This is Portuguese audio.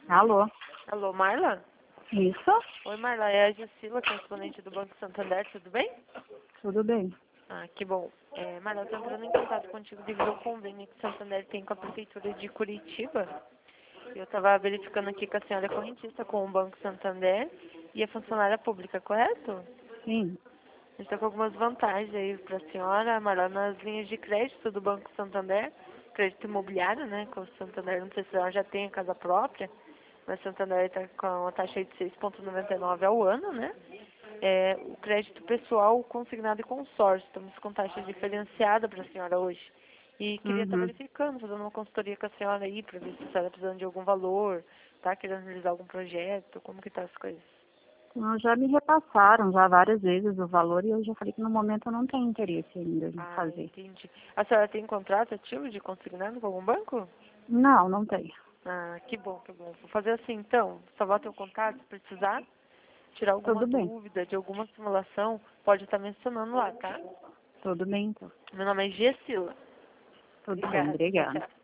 Alô? Alô, Marla? Isso? Oi, Marla, é a Jucila, correspondente do Banco Santander, tudo bem? Tudo bem. Ah, que bom. Marla, eu estou entrando em contato contigo devido ao convênio que o Santander tem com a Prefeitura de Curitiba. Eu estava verificando aqui que a senhora é correntista com o Banco Santander e é funcionária pública, correto? Sim. A gente está com algumas vantagens aí para a senhora, Marla, nas linhas de crédito do Banco Santander, crédito imobiliário, né, com o Santander, não sei se ela já tem a casa própria, mas o Santander está com uma taxa de 6,99 ao ano, né? O crédito pessoal consignado e consórcio. Estamos com taxa diferenciada para a senhora hoje. E queria estar Uhum. verificando, fazendo uma consultoria com a senhora aí, para ver se a senhora está precisando de algum valor, tá querendo realizar algum projeto, como que tá as coisas. Já me repassaram já várias vezes o valor e eu já falei que no momento eu não tenho interesse ainda em Ah, fazer. entendi. A senhora tem contrato ativo de consignado com algum banco? Não, não tenho. Ah, que bom, que bom. Vou fazer assim então, salvar teu contato, se precisar, tirar alguma Tudo bem. dúvida de alguma simulação, pode estar mencionando lá, tá? Tudo bem, então. Meu nome é Gessila. Tudo bem, Obrigada. Tchau, obrigada. tchau.